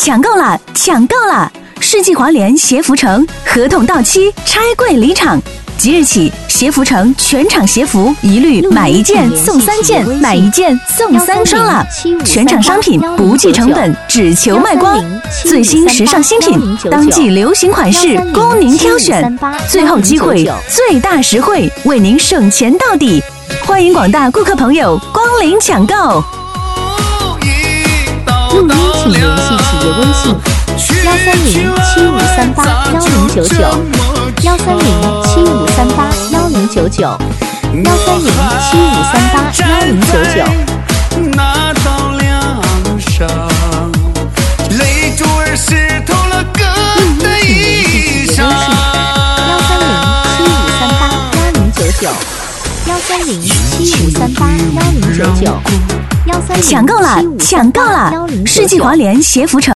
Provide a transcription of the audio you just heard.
抢购啦！抢购啦！世纪华联鞋服城合同到期，拆柜离场。即日起，鞋服城全场鞋服一律买一件送3件，买一件送3双了。全场商品不计成本，只求卖光。最新时尚新品，当季流行款式供您挑选。最后机会，最大实惠，为您省钱到底。欢迎广大顾客朋友光临抢购。 录音请联系企业微信13075381099，13075381099。 那道梁上，泪珠儿湿透了哥的衣裳。 13075381099，13075381099。 抢购啦！抢购啦！世纪华联鞋服城。